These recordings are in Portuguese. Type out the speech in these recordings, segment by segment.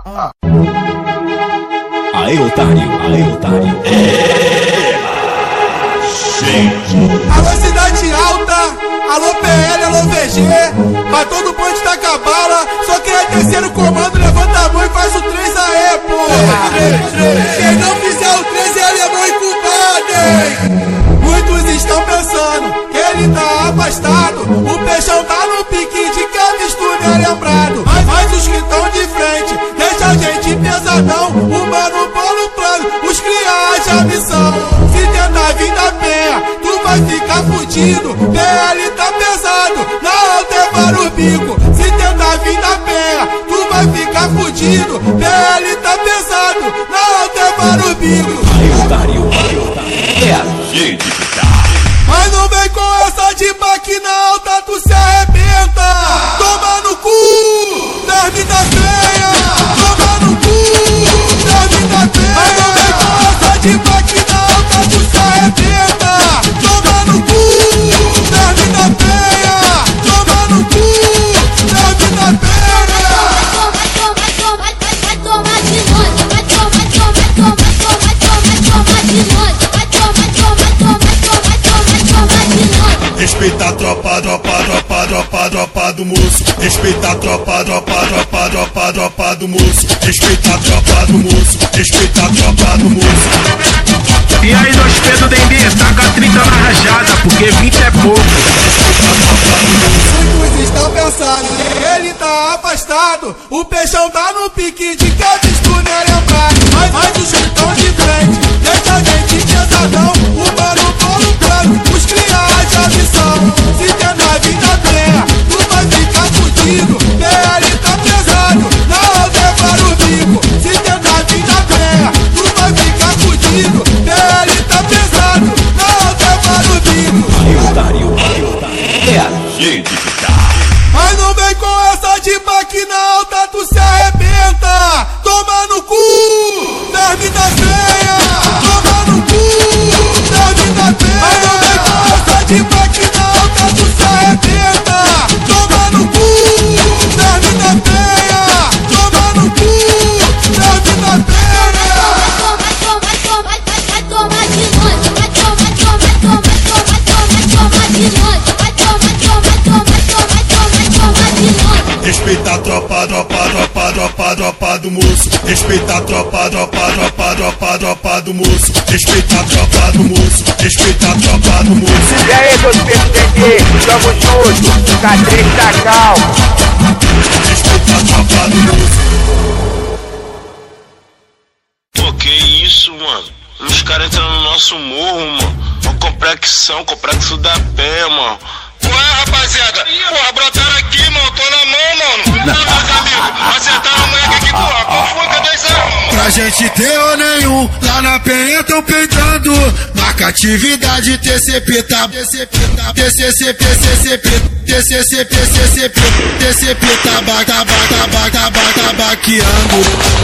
Aê, otário, aê, otário. Alô, Cidade Alta, alô, PL, alô, VG. Vai todo bonde da cabala. Só quem é terceiro comando, levanta a mão e faz o 3 aê, porra. Quem não fizer o 3 é alemão incubado, hein? Muitos estão pensando que ele tá afastado. O peixão tá no pique de que a mistura é lembrado. Mas os que estão de frente deixa a gente pesadão. O mano Polo plano, os criar já missão. Se tentar vir da penha, tu vai ficar fudido. PL tá pesado, na alta é para o bico. Se tentar vir da penha, tu vai ficar fudido. PL tá pesado, na alta é para o bico. Aê, otário, é a gente que tá. Mas não vem com essa de que na alta tu se arrebenta. Toma no cu, dorme da penha. Toma no cu, dorme da penha. Mas não vem com essa de que na alta tu se arrebenta. Toma no cu, dorme da penha. Toma no cu, dorme da penha. Vai tomar de noite, vai tomar de noite. Respeita a tropa do moço. Respeita a tropa do moço. Respeita a tropa do moço. Respeita a tropa do moço. E aí, dois Pedro Dendê, taca 30 na rajada, porque 20 é pouco. Muitos estão pensando que ele tá afastado. O peixão tá no pique de que a mistura é lembrado. Mas os que estão de frente deixa a gente pesadão. O mano Polo plano, os criar já missão. Se tentar vir da terra, tu vai ficar fudido. PL tá pesado, na alta é para o bico. Se tentar vir da terra, tu vai ficar fudido. PL tá pesado, na alta é para o bico. Aê, otário, é a gente que tá. Mas não vem com essa de que na alta tu se arrebenta. Toma no cu, dorme da penha. Toma no cu, dorme da penha. Mas não vem com essa de que na alta tu se arrebenta. Toma no cu, dorme da penha. Toma no cu, dorme da penha. Vai tomar de noite, vai tomar de noite. Respeita a tropa do moço. Respeita a tropa do moço. Respeita a tropa do moço. Respeita a tropa do moço. E aí, dois Pedro Dendê, tamo junto, K3 da Cal. Respeita a tropa do moço. Pô, que isso, mano? Os caras entram no nosso morro, mano. Uma complexo da pé, mano. Ué, rapaziada, porra, brotaram aqui, mano, tô na mão, mano. Meus amigos, acertaram a moleque aqui, porra, qual foi? Cadê essa arma? Pra gente ter ou nenhum, lá na penha tão peitando. Marca atividade, TCP tá TCCP tá baqueando.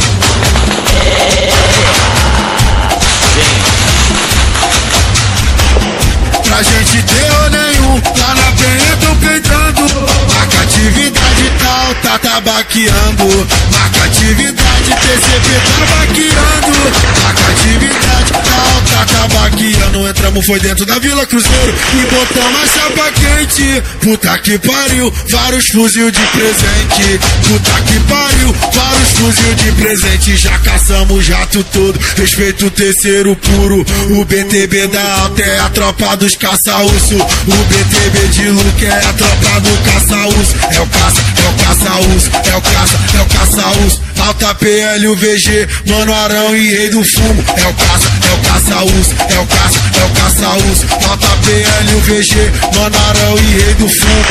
Pra gente ter ou nenhum, lá na penha tão peitando. Marca atividade tal, tá tabaqueando. Marca atividade, TCP tá baqueando. Marca atividade tal, tá tabaqueando. Entramos, foi dentro da Vila Cruzeiro e botamos a chapa quente. Puta que pariu, vários fuzil de presente. Puta que pariu, vários fuzil de presente. Já caçamos o jato todo, respeito o terceiro puro. O BTB da alta é a tropa dos caça-urso. O BTB de Luke é a tropa do caça-urso. É o caça-urso, é o caça-urso. Alta PL, o VG, Mano Arão e Rei do Fumo. É o caça-urso, é o caça-urso. Alta PL, o VG, Mano Arão e Rei do Fumo.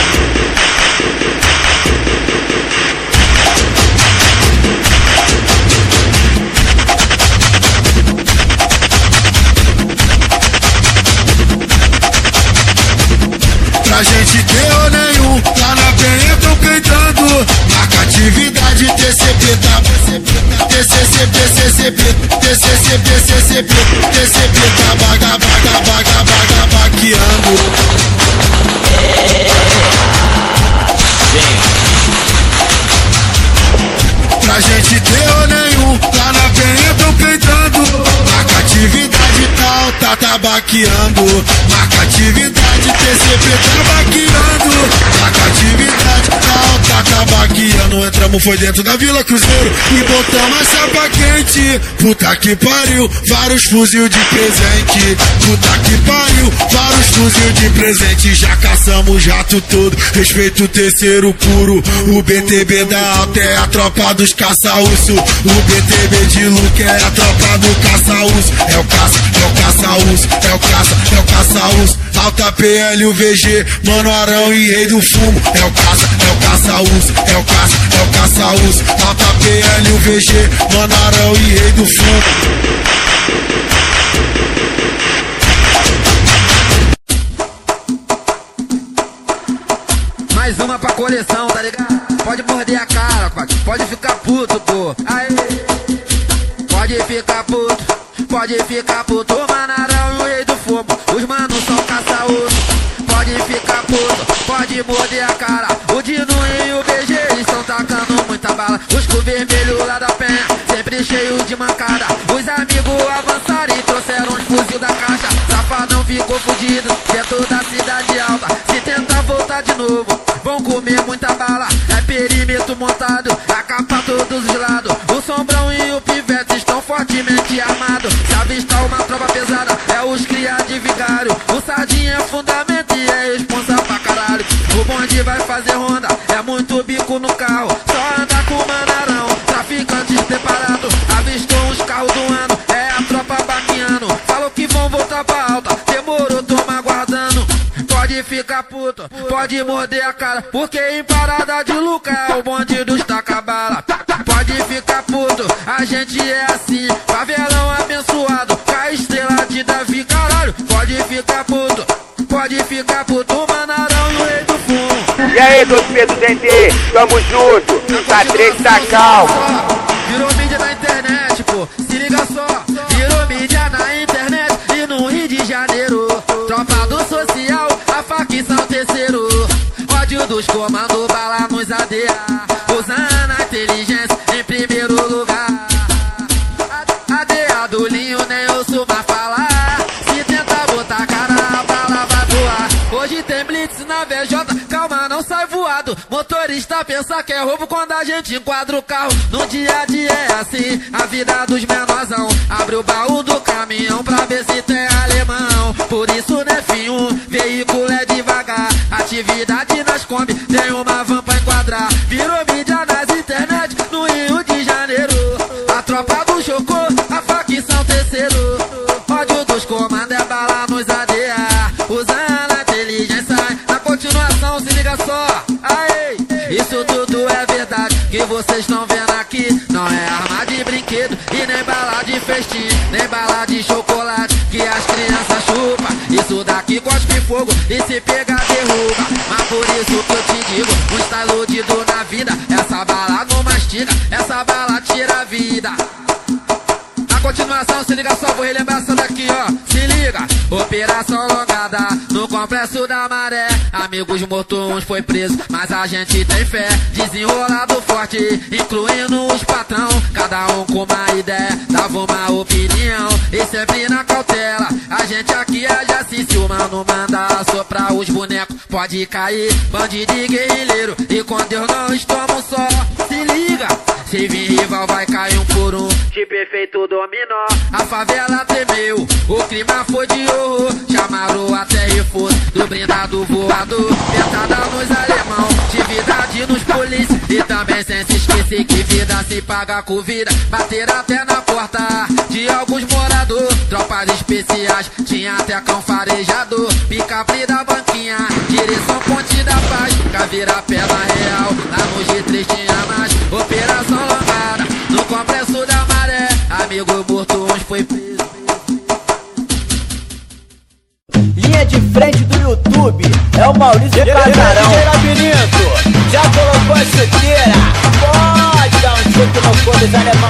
Pra gente ter ou nenhum, lá na penha tão peitando. Marca atividade, TCP tá TCP tá baqueando. Pra gente ter ou tá baqueando. Marca atividade, TCP tá baqueando. Marca atividade, tá baqueando. Entramos, foi dentro da Vila Cruzeiro e botamos a chapa quente. Puta que pariu, vários fuzil de presente. Puta que pariu, vários fuzil de presente. Já caçamos o jato todo, respeito o terceiro puro. O BTB da alta é a tropa dos caça-urso. O BTB de Luque é a tropa do caça-urso. É o caça-urso, é o caça-urso. Alta PL, o VG, Mano Arão e Rei do Fumo. É o caça-urso, é o caça-urso. Alta PL, o VG, Mano Arão e Rei do Fumo. Mais uma pra coleção, tá ligado? Pode morder a cara, pode ficar puto, pô. Aê. Pode ficar puto, Manarão e o Rei do Fumo. Os manos são caça-urso. Pode ficar puto, pode morder a cara. O Dino e o BG estão tacando muita bala. Os cu vermelho lá da penha, sempre cheio de mancada. Os amigos avançaram e trouxeram os fuzil da caixa. Safadão ficou fudido dentro da cidade alta. Se tentar voltar de novo, vão comer muita bala. É perímetro montado, AK pra todos os lados. O Sombrão e o Pivete estão fortemente armados. Se avistar uma tropa pesada, é os cria de vigário. O Sardinha é fundamento e é responsa pra caralho. O bonde vai fazer ronda, é muito bico no carro. Só anda com o Manarão, traficantes preparados. Avistou uns carros do ano, é a tropa baqueando. Falou que vão voltar pra alta, demorou, toma aguardando. Pode ficar puto, pode morder a cara, porque em parada de Luca é o bonde dos taca-bala. Pode ficar puto, a gente é assim, favelão abençoado, com a estrela de Davi, caralho. Pode ficar puto, Manarão e o Rei do Fumo. E aí, torcedor do DT, tamo junto, K3 tá calmo. Virou mídia na internet, pô, se liga só. Virou mídia na internet e no Rio de Janeiro. Tropa do social, a facção terceiro. Ódio dos comandos, bala nos ADA. Usando a inteligência em primeiro lugar. ADA do Linho, nem ouço mais falar. Se tentar botar a cara, a bala vai voar. Hoje tem blitz na VJ, calma, não sai voado. Motorista pensa que é roubo quando a gente enquadra o carro. No dia a dia é assim, a vida dos menorzão. Abre o baú do caminhão pra ver se tem alemão. Por isso, né, F1, veículo é devagar. Atividade nas Kombi, tem uma van pra enquadrar. Virou mídia nas internet, no Rio de Janeiro. A tropa do Chocô, a facção terceiro. Ódio dos comandos é bala nos ADA. Usando a inteligência, na continuação se liga só. Aê, isso tudo é verdade, que vocês estão vendo aqui. Não é arma de brinquedo e nem bala de festim, nem bala de chocolate que as crianças chupam. Isso daqui cospe fogo e se pegar derruba. Mas por isso que eu te digo, um está iludido na vida. Essa bala não mastiga, essa bala tira a vida. Na continuação se liga só, vou relembrar essa daqui, ó. Se liga, operação longada no Complexo da Maré. Amigos mortos, uns foi preso, mas a gente tem fé. Desenrolado forte, incluindo os patrão. Cada um com uma ideia, dava uma opinião e sempre na cautela. A gente aqui age assim, se o mano manda soprar os bonecos, pode cair, bandido e guerrilheiro. E com Deus não estamos só. Se liga, se vir rival vai cair um por um, tipo efeito dominó. A favela tremeu, o clima foi de horror. Chamaram até reforço do blindado voador. Pentada nos alemão, atividade nos polícia. E também sem se esquecer que vida se paga com vida. Bater até na porta de alguns moradores. Tropas especiais, tinha até cão farejador. Pica-pri da banquinha, direção Ponte da Paz. Caveira Pedra Real, lá no G3 tinha mais. Operação longada no Complexo da Maré. Amigo morto, uns foi preso. Linha de frente do YouTube é o Maurício Casarão. Já colocou a chuteira? Pode dar um chute no foda, os alemão tá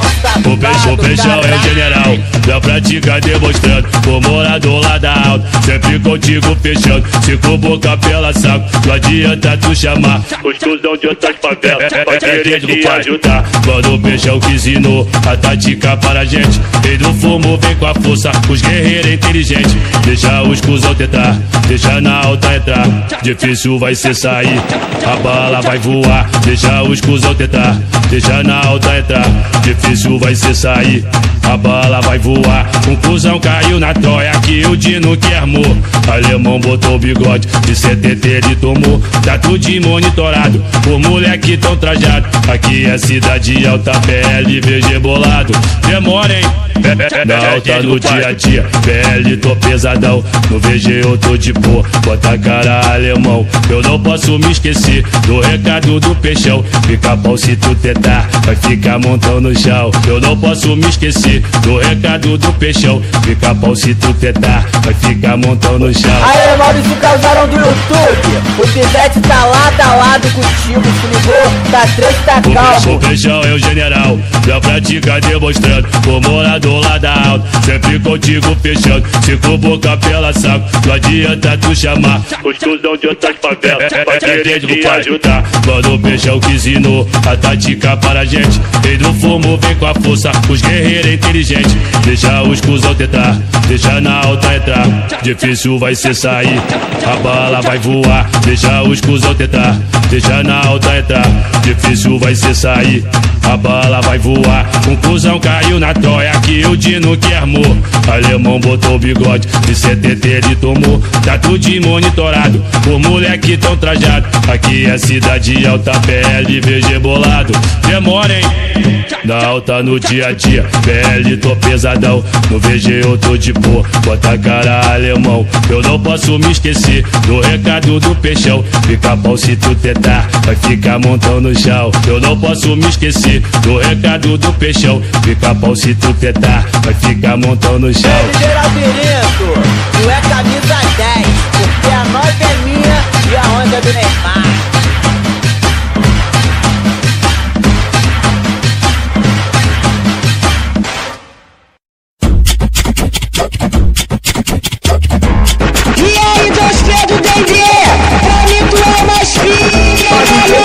O peixão é o general, da prática demonstrando. O morador lá da alta, sempre contigo fechando. Se com boca pela saco, não adianta tu chamar os cuzão de outras favelas pra querer te ajudar. Quando o peixão que ensinou a tática para a gente, rei do fumo vem com a força, os guerreiros inteligentes. Deixa os cuzão tentar, deixa na alta entrar. Difícil vai ser sair, a bala vai voar. Deixa os cuzão tentar, deixa na alta entrar. Difícil vai ser sair, a bala vai voar. Um cuzão caiu na toia que o Dino que armou. Alemão botou o bigode, de 70 ele tomou. Tá tudo de monitorado, por moleque tão trajado. Aqui é cidade alta, PL, VG bolado. Demora, hein? Na alta no dia a dia, PL tô pesadão. No VG eu tô de boa, bota a cara alemão. Eu não posso me esquecer do recado do peixão. Fica pau se tu tentar, vai ficar montão no chão. Eu não posso me esquecer do recado do peixão. Fica pau se tu tentar, vai ficar montão no chão. Aê, Maurício Causaram do YouTube. O Pivete tá lado a lado contigo. Se ligou, tá três, tá calmo. O peixão é o general, da prática demonstrando. O morador lá da alta, sempre contigo fechando. Se com boca pela saco, não adianta tu chamar os cuzão de outras favelas pra querer te ajudar. Quando o peixão que ensinou a tática para a gente, rei do fumo vem com a força, os guerreiros inteligentes. Deixa os cuzão tentar, deixa na alta entrar. Difícil vai ser sair, a bala vai voar. Deixa os cuzão tentar, deixa na alta entrar. Difícil vai ser sair, a bala vai voar. Um cuzão caiu na toia que o Dino que armou. Alemão botou o bigode, de 70 ele tomou. Tá tudo de monitorado, por moleque tão trajado. Aqui é cidade alta, PL, VG bolado. Demora, hein? Na alta no dia a dia, PL tô pesadão. No VG eu tô de boa, bota a cara alemão. Eu não posso me esquecer do recado do peixão. Fica pau se tu tentar, vai ficar montão no chão. Eu não posso me esquecer do recado do peixão. Fica pau se tu tentar, vai ficar montão no chão. Geraldinho, tu é camisa 10, porque a 9 é minha e a 11 é do Neymar. E aí, dois dedos, Dendê, pra mim tu é mais filha,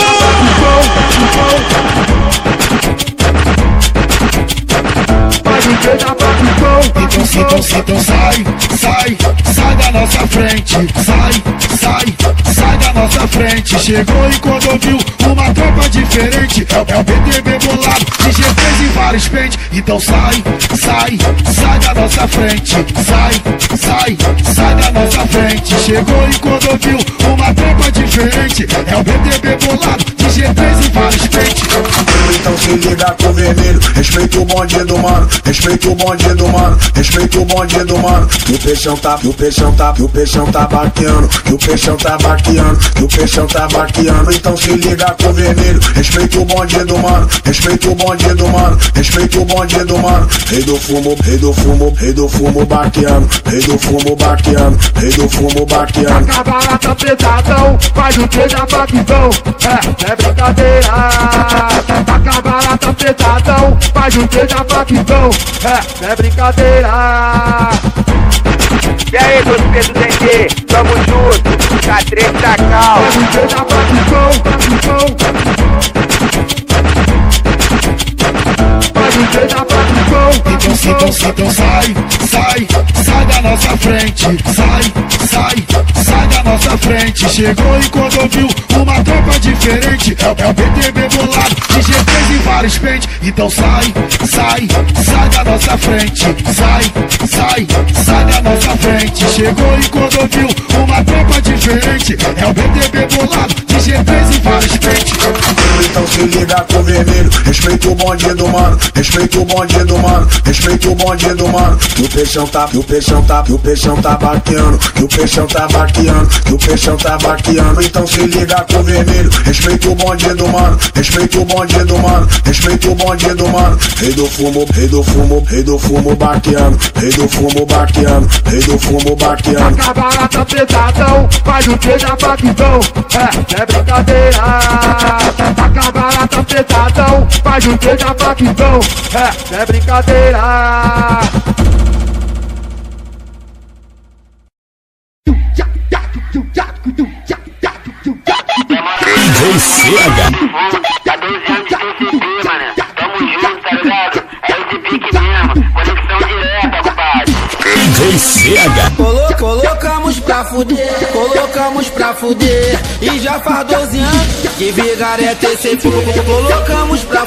Então sai da nossa frente. Sai da nossa frente. Chegou e quando ouviu uma tropa diferente, é o BTB bolado, de G3 e vários pentes. Então sai da nossa frente. Sai da nossa frente. Chegou e quando ouviu uma tropa diferente, é o BTB bolado, de G3 e vários pentes. Então se liga com o vermelho, respeita o bonde do mano, respeita o bonde do mano, respeita o bonde do mano. Que o peixão tá baqueando, que o peixão tá baqueando, que o peixão tá baqueando. Então se liga com o vermelho, respeita o bonde do mano, respeita o bonde do mano, respeita o bonde do mano. Rei do fumo, rei do fumo, rei do fumo baqueando, rei do fumo baqueando, rei do fumo baqueando. A bala tá pesadão, faz o que da facção, é brincadeira. A bala tá pesadão, faz o que da facção, é brincadeira. E aí, meus pesos Dendê, tamo junto, K3 tá calmo. Faz o que da facção, faz o que da facção. Então sai da nossa frente. Sai da nossa frente. Chegou e quando ouviu uma tropa diferente, é o BTB bolado, de G3 e vários pentes. Então sai da nossa frente. Sai da nossa frente. Chegou e quando ouviu uma tropa diferente, é o BTB bolado, de G3 e vários pentes. Então se liga com o vermelho, respeita o bonde do mano, respeita o bonde do mano, respeita o bonde do mano. Que o peixão tá baqueando, que o peixão tá baqueando, que o peixão tá baqueando. Então se liga com o vermelho, respeita o bonde do mano, respeita o bonde do mano, respeita o bonde do mano. Rei do fumo, rei do fumo, rei do fumo baqueando, rei do fumo baqueando, rei do fumo baqueando. A bala tá pesadão, faz o que da facção, é brincadeira. A bala tá pesadão. apertadão, faz o que da facção. É brincadeira. DJ CH. Tá 12 anos de TCP, mané. Tamo junto, tá ligado? É o de pique mesmo. Conexão direta, compadre. DJ CH. Colocamos pra fuder. E já faz 12 anos que Vigário é TCP. Colocamos pra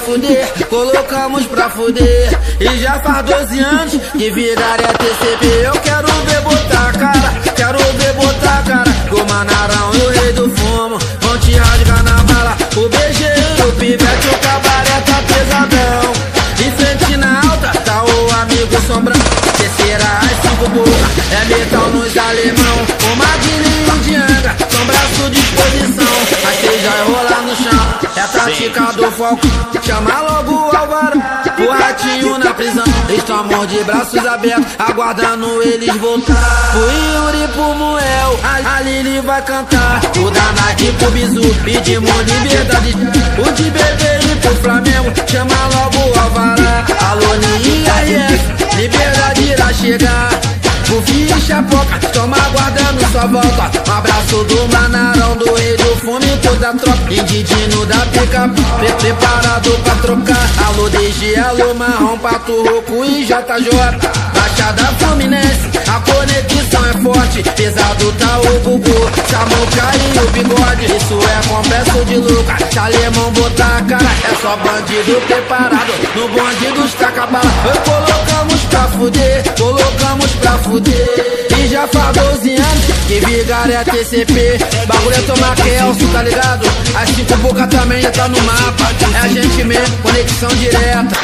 fuder. E já faz 12 anos que Vigário é TCP. Eu quero ver botar a cara. Que o Manarão e o rei do fumo vão te rasgar na bala. O BG, o pivete, o cabaré tá pesadão. De frente na alta tá o amigo Sombrão. Terceira às 5 boca, é metal nos alemão. O Magninho de Angra, são braço de exposição. A esteja é rolar no chão, é tática do foco. Chama logo o Alvará, o ratinho na prisão. Estamos de braços abertos, aguardando eles voltar. O Yuri pro Moel, a Lili vai cantar. O da Nike pro Bizu, pedimos liberdade. O de BB pro Flamengo, chama logo o Alvará. Alô, IRF, liberdade irá chegar. O ficha poca, estamos aguardando sua volta. Um abraço do Manarão, do rei do fume, toda a tropa. Indidino da pica, preparado pra trocar. Alô DG, alô Marrom, Pato Roco e JJ. Baixada Fluminense, a conexão é forte. Pesado tá o Gugu, Samuca e o Bigode. Isso é confesso de Luca, Chalemão botar a cara. É só bandido preparado, no bonde dos taca-bala. Colocamos pra fuder. E já faz 12 anos que Vigário é TCP. Bagulho é tomar Kelso, tá ligado? As 5 boca também já tá no mapa. É a gente mesmo, conexão direta.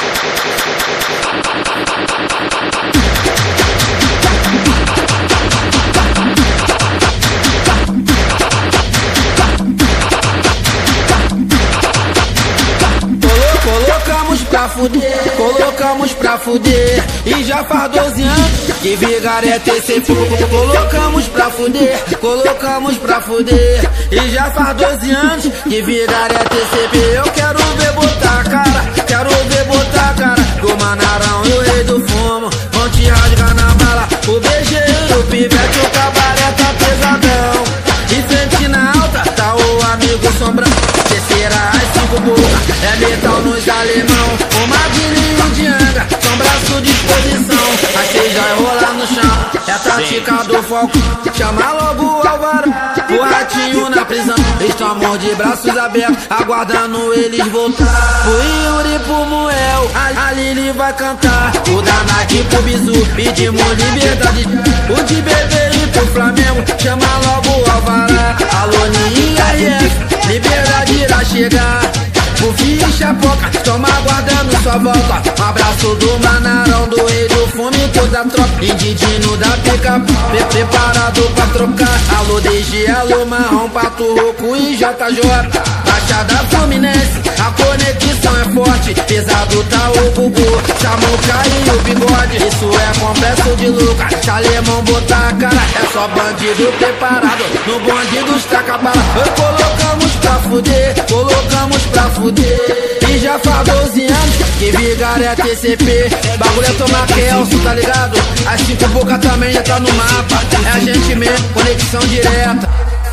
Colocamos pra fuder. E já faz 12 anos que Vigário é TCP. Colocamos pra fuder. E já faz 12 anos que Vigário é TCP. Eu quero ver botar a cara. Que o Manarão e o rei do fumo vão te rasgar na bala. O BG, o pivete, o cabaré tá pesadão. De frente na alta tá o amigo Sombrão. Terceira às 5 boca, é metal nos alemão. O Magninho de Angra, são braço de exposição. A esteja é rolar no chão, é tática do foco. Chama logo o Alvará, o ratinho na prisão. Estamos de braços abertos, aguardando eles voltar. O Yuri pro Moel, a Lili vai cantar. O da Nike pro Bizu, pedimos liberdade. O de BB pro Flamengo, chama logo o Alvará. Alô, IRF, liberdade irá chegar. O ficha poca, estamos aguardando sua volta. Um abraço do Manarão, do rei do fume, toda a tropa. Indidino da pica, preparado pra trocar. Alô DG, alô Marrom, Pato Roco e JJ. Baixada Fluminense, a conexão é forte. Pesado tá o Gugu, Samuca e o Bigode. Isso é confesso de Luca, Chalemão botar a cara. É só bandido preparado, no bonde dos taca-bala. Colocamos pra fuder. E já faz 12 anos que Vigário é TCP. Bagulho é tomar Kelso, tá ligado? As 5 boca também já tá no mapa. É a gente mesmo, conexão direta.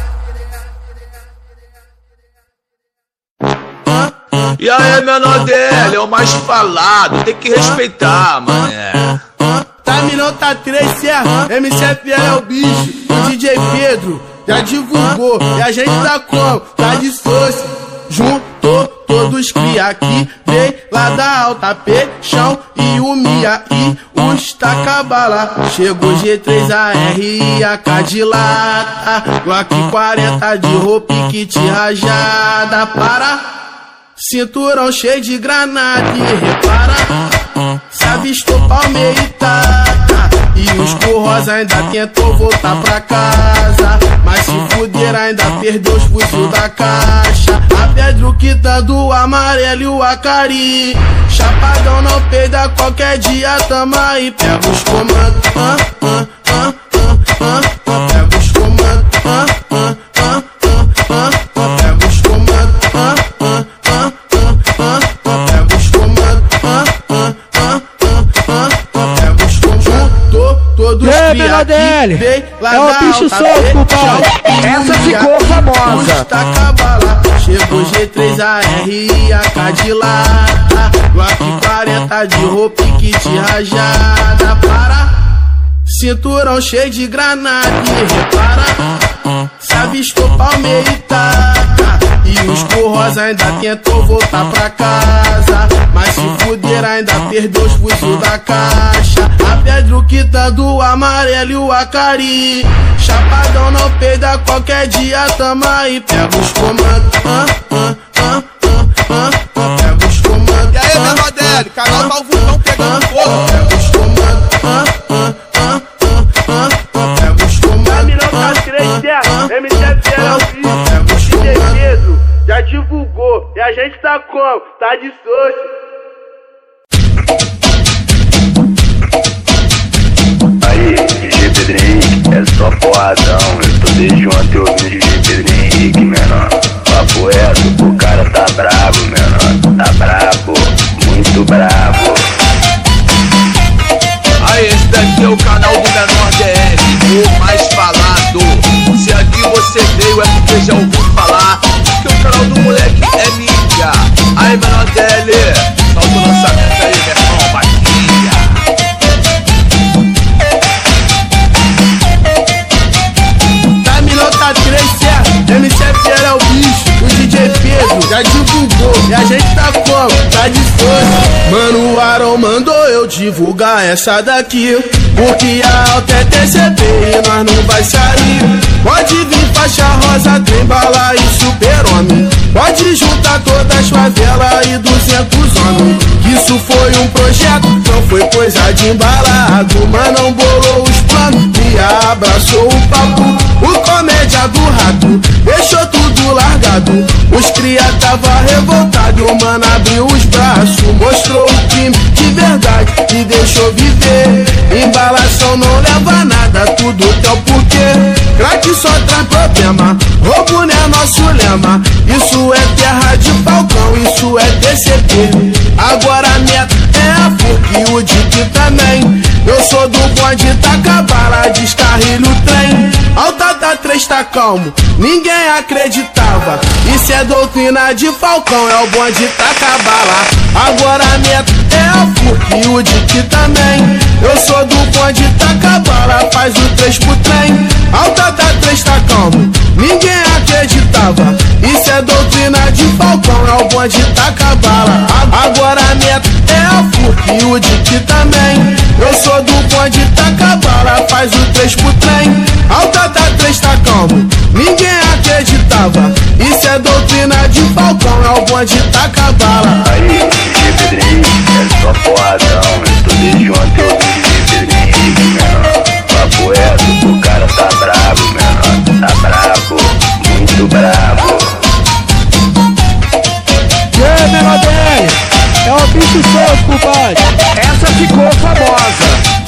E aí, menor dele, é o mais falado, tem que respeitar, mané. Taminão tá 3 certo, MCFL é o bicho. O DJ Pedro já divulgou, e a gente tá como? Tá de sócio, juntou todos cria aqui, vem lá da alta, Peixão e o Mia e os taca-bala. Chegou G3AR e a Cadillac, Glock 40 de roupa e kit rajada. Para, cinturão cheio de granada e repara, se avistou Palmeita. E os Corrosa ainda tentou voltar pra casa, mas se fuder ainda perdeu os fuzil da caixa. A Pedruquita do amarelo e o Acari, chapadão não peida, qualquer dia tamo aí. Pega os comandos, pega os comandos, pega os comandos, menor DL, é o bicho solto, pai. Essa ficou famosa. Cabala, chegou G3AR e a Cadillac, Glock 40 de roupa e kit rajada. Para, cinturão cheio de granada e repara, se avistou palmeira e taca. E os corrosa ainda tentou voltar pra casa, mas se fuder ainda perdeu os fuzil da caixa. A Pedruquita do amarelo e o Acari, chapadão não peida, qualquer dia tamo aí. Pega os comandos, pega os comandos. E aí, menor DL, canal tá o vulcão pegando fogo. Pega os comandos, pega os comandos. Caminhão tá 3 MCF era o bicho. DJ Pedro já divulgou e a gente tá como? Tá de sócio. Aí, DJ Pedro Henrique, é só porradão. Eu tô desde ontem ouvindo DJ Pedro Henrique, menor. Papo reto, o cara tá bravo, menor. Tá bravo, muito bravo. Aí, esse daqui é o canal do menor DL, o mais falado. Se aqui você veio é porque já ouviu falar que o canal do moleque é mídia. Aí, menor DL, solta o lançamento aí, meu irmão, batia. Caminhão tá 3 certo, MCF era o bicho. O DJ Pedro já divulgou e a gente tá como? Tá de força. Mano, o Aron mandou eu divulgar essa daqui, porque a alta é TCP e nós não vai sair. Pode vir faixa rosa, trem bala e super-homem. Pode juntar todas as favelas e 200 homens. Isso foi um projeto, não foi coisa de embalado. Manão bolou os planos e abraçou o papo. O comédia do rato deixou tudo largado. Os cria tava revoltado, o mano abriu os braços, mostrou o crime de verdade e deixou viver. Embalação não leva nada, tudo tem o porquê. Crack só traz problema, roubo não é nosso lema. Isso é terra de falcão, isso é TCP. Agora a meta é a FUC e o DIC também. Eu sou do bonde, taca bala, descarrilho o trem. Alta da 3 tá calmo, ninguém acreditava. Isso é doutrina de falcão, é o bonde, taca bala. Agora a meta é a FUC e o DIC também. Eu sou do bonde, taca bala, faz o 3 pro trem. Alta da 3 tá calmo, ninguém acreditava. Isso é doutrina de falcão, é o bonde, taca bala. Agora a meta é a FUC e o DIC também. Eu sou do bonde, taca bala, faz o 3 pro trem. Alta da 3 tá calmo, ninguém acreditava. Isso é doutrina de falcão, é o bonde, taca bala. Aí, DJ Pedro Henrique, é só porradão. Eu tô desde ontem ouvindo DJ Pedro Henrique, menor. Papo reto, o cara tá bravo, menor. Tá bravo, muito bravo. E aí, menor DL, é o bicho solto, compadre. Essa ficou famosa.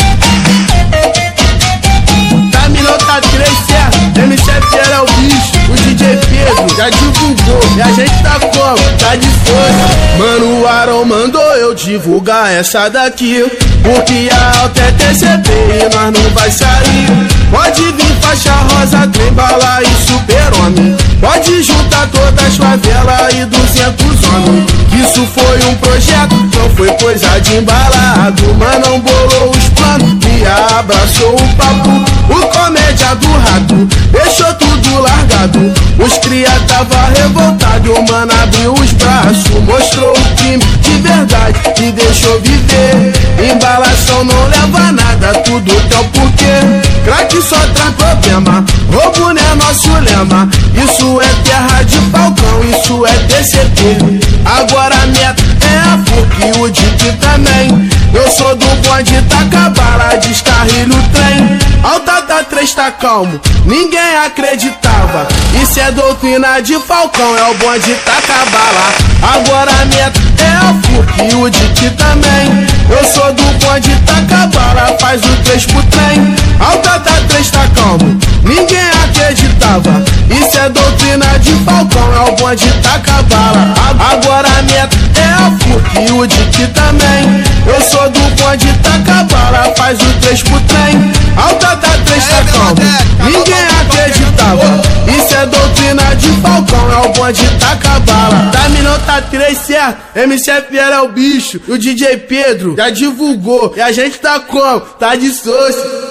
Caminhão tá 3 certo, MCF era o bicho. O DJ Pedro já divulgou e a gente tá como? Tá de força. Mano, o Aron mandou eu divulgar essa daqui, porque a alta é TCP e nós não vai sair. Pode vir faixa rosa, trem bala e super-homem. Pode juntar todas as favelas e 200 homens. Isso foi um projeto, não foi coisa de embalado. Manão bolou os planos e abraçou o papo. O comédia do rato deixou tudo largado. Os cria tava revoltado, o mano abriu os braços, mostrou o crime de verdade e deixou viver. Embalação não leva nada, tudo tem o porquê. Crack só traz problema, roubo não é nosso lema. Isso é terra de falcão, isso é TCP. Agora a meta é a FUC e o DIC também. Eu sou do bonde, taca bala, descarrilho o trem. Alta da 3 tá calmo, ninguém acreditava. Isso é doutrina de falcão, é o bonde, taca bala. Agora a meta é a FUC e o DIC também. Eu sou do bonde, taca bala, faz o 3 pro trem. Alta da 3 tá calmo, ninguém acreditava. Isso é doutrina de falcão, é o bonde, taca bala. Agora a meta é a FUC e o DIC também. Eu sou do bonde, taca bala, faz o 3 pro trem. Alta da 3 tá calmo, ninguém acreditava. Isso é doutrina de Falcão, é o bonde, taca bala. Da não tá 3 certo, MCF era o bicho. E o DJ Pedro já divulgou, e a gente tá como? Tá de soço.